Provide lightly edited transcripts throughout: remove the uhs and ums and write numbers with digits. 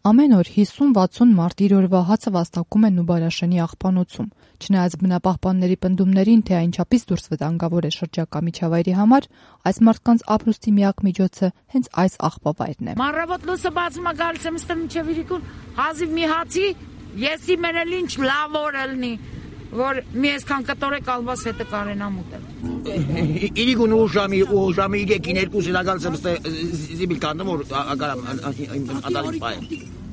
Ամեն օր 50-60 մարդ իր օրվա հացը վաստակում են Նուբարաշենի աղբանոցում։ Չնայած բնապահպանների պնդումներին, թե այնչափից դուրս վտանգավոր է շրջակա միջավայրի համար, այս մարդկանց ապրուստի միակ միջոցը հենց այս աղբավայրն է։ Մանրավոտ լույսը բացում է գալիս եմ ստեմ մինչև իրիկուն, հազիվ մի հացի, եսի մերել ինչ լավ օր ելնի, որ մի այսքան կտորե կալբաս հետը կարեն ամուտել։ Իրիկուն ուժամի 3-2 գալիս եմ զիբիլ կանեմ, որ ադալից պայեմ։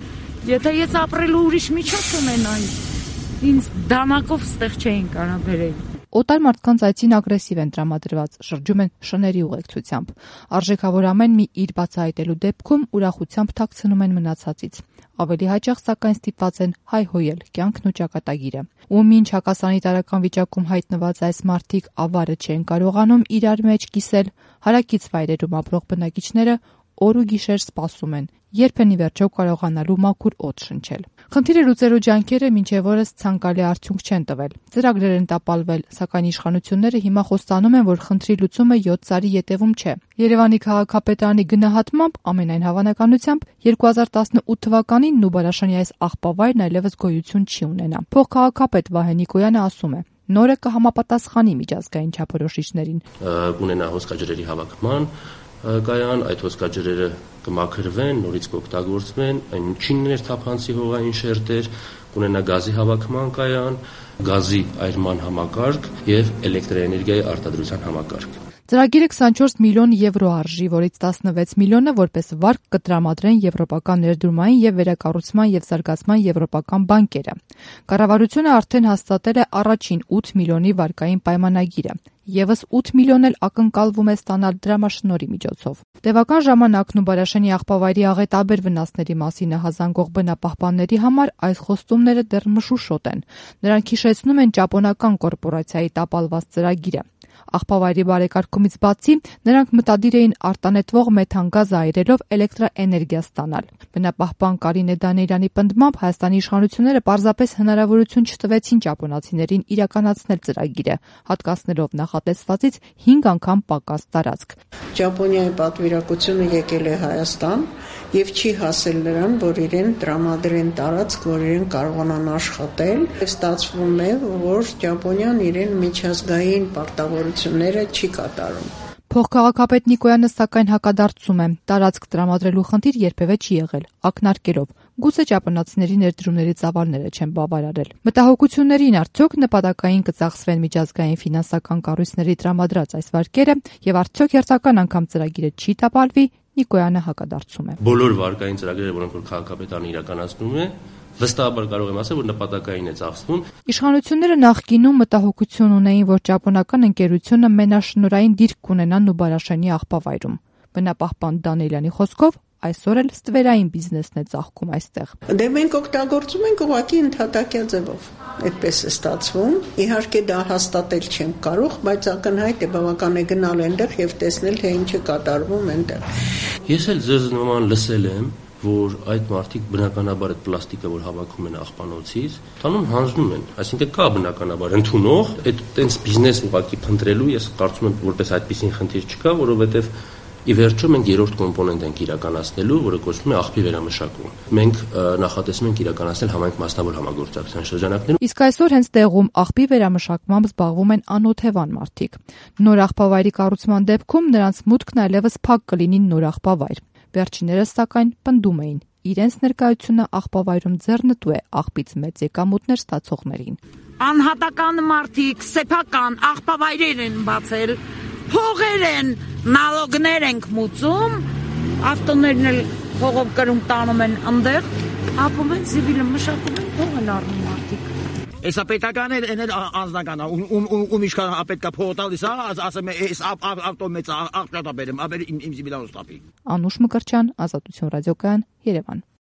Եթե ես ապրելու ուրիշ միջոց ունենայի, ինձ դանակով ստեղ չէին կարա բերել։ Օտար մարդկանց այցին ագրեսիվ են տրամադրված, շրջում են շների ուղեկցությամբ։ Արժեքավոր ամեն մի իր բացահայտելու դեպքում ուրախությամբ թաքցնում են մնացածից։ Ավելի հաճախ սակայն ստիպված են հայհոյել կյանքն ու ճակատագիրը։ Ու մինչ հակասանիտարական վիճակում հայտնված այս մարդիկ ավարը չեն կարողանում իրար մեջ կիսել, հարակից վայրերում ապրող բնակիչները օր ու գիշեր սպասում են, երբ են ի վերջո կարողանալու մաքուր օդ շնչել։ Խնդիրը լուծելու ջանքերը մինչև օրս ցանկալի արդյունք չեն տվել։ Ծրագրեր են տապալվել, սակայն իշխանությունները հիմա խոստանում են, որ խնդրի լուծումը 7 տարի ետևում չէ։ Երևանի քաղաքապետարանի գնահատմամբ, ամենայն հավանականությամբ 2018 թվականին Նուբարաշենի այս աղբավայրն այլևս գոյություն չի ունենա։ Փոխքաղաքապետ Վահե Նիկոյանը ասում է. նորը կհամապատասխանի միջազգային չափորոշիչներին։ Կունենա հոսքաջրերի հավաքման կայան, այդ հոսքաջրերը կմաքրվեն, նորից կօգտագործվեն, այն ինչին ներթափանցի հողային շերտեր, կունենա գազի հավաքման կայան, գազի այրման համակարգ եւ էլեկտրաէներգիայի արտադրության համակարգ։ Ծրագիրը 24 միլիոն եվրո արժի, որից 16 միլիոնը որպես վարկ կտրամադրեն եվրոպական ներդրումային եւ վերակառուցման եւ զարգացման եվրոպական բանկերը։ Կառավարությունը արդեն հաստատել է առաջին 8 միլիոնի վարկային պայմանագիրը։ Եվս 8 միլիոն էլ ակնկալվում է ստանալ դրամաշնորհի միջոցով։ Տևական ժամանակ Նուբարաշենի աղբավայրի աղետաբեր վնասների մասին հազանգող բնապահպանների համար այս խոստումները դեռ մշուշոտ են։ Նրանք հիշեցնում են ճապոնական կորպորացիայի տապալված ծրագիրը։ Աղբավայրի բարեկարգումից բացի նրանք մտադիր էին արտանետվող մեթանգազը այրելով էլեկտրաէներգիա ստանալ։ Բնապահպան Կարինե Դանիելյանի պնդմամբ Հայաստանի իշխանությունները պարզապես հնարավորություն չտվեցին ճապոնացիներին իրականացնել ծրագիրը, հատկացնելով նախատեսվածից 5 անգամ պակաս տարածք։ Ճապոնիայի պատվիրակությունը եկել է Հայաստան եւ չի հասել նրան, որ իրեն տրամադրեն տարածք, որ իրեն կարողանան աշխատել։ Ստացվում է, որ Ճապոնիան իրեն միջազգային պարտավորությունները չի կատարում։ Փոխքաղաքապետ Նիկոյանը սակայն հակադարձում է. տարածք տրամադրելու խնդիր երբևէ չի եղել, ակնարկելով. գուցե ճապոնացիների ներդրումների ծավալները չեն բավարարել։ Մտահոգություններին արդյոք նպատակային կծախսվեն միջազգային ֆինանսական կառույցների տրամադրած այս վարկերը եւ արդյոք հերթական անգամ ծրագիրը չի տապալվի, Նիկոյանը հակադարձում է։ Բոլոր վարկային ծրագրերը, որոնք որ քաղաքապետարանը իրականացնում է, վստահաբար կարող եմ ասել, որ նպատակային է ծախսվում։ Իշխանությունները նախկինում մտահոգություն ունեին, որ ճապոնական ընկերությունը մենաշնորհային դիրք կունենա Նուբարաշենի աղբավայրում։ Բնապահպան Դանիելյանի խոսքով այսօր էլ ստվերային բիզնեսն է ծաղկում այստեղ։ Դե մենք օգտագործում ենք ուղղակի ընդհատակյա ձևով։ Այդպես է ստացվում։ Իհարկե դա հաստատել չենք կարող, բայց ակնհայտ է բավական է գնալ այնտեղ եւ տեսնել, թե ինչ է կատարվում այնտեղ։ Ես էլ ձեզ նման լսել եմ, որ այդ մարդիկ բնականաբար այդ պլաստիկը, որ հավաքում են աղբանոցից, տանում հանձնում են, այսինքն կա բնականաբար ընդունող, այդ տենց բիզնես ուղղակի փնտրելու ես կարծում եմ, որպես այդպիսին խնդիր չկա, որովհետև ի վերջո մենք երրորդ կոմպոնենտ ենք իրականացնելու, որը կոչվում է աղբի վերամշակում։ Մենք նախատեսում ենք իրականացնել համայնք մասնավոր համագործակցության շրջանակներում։ Իսկ այսօր հենց տեղում աղբի վերամշակմամբ զբաղվում են անօթևան մարդիկ։ Նոր աղբավայրի կառուցման դեպքում նրանց մուտքն այլևս փակ կլինի նոր աղբավայր։ Վերջիներս սակայն պնդում էին, իրենց ներկայությունը աղբավայրում ձեռնտու է աղբից մեծ եկամուտներ ստացողներին։ Անհատական մարդիկ, սեփական աղբավայրեր են բացել, փողեր են, նալոգներ ենք մուծում, ավտոներն էլ փողով կրում տանում են ընդեղ, ապում են զիվիլը մշակում են, փող են առնում մարդիկ։ Էսա պետական է, էն էլ անձնական է, ում իշքան պետք է փող տալիս, ասեմ, էս ավտո մեծ աղբյատա բերեմ, իմ զիվիլանոց տապի։ Անուշ Մկրտչյան, Ազատություն ռադիոկայան, Երևան։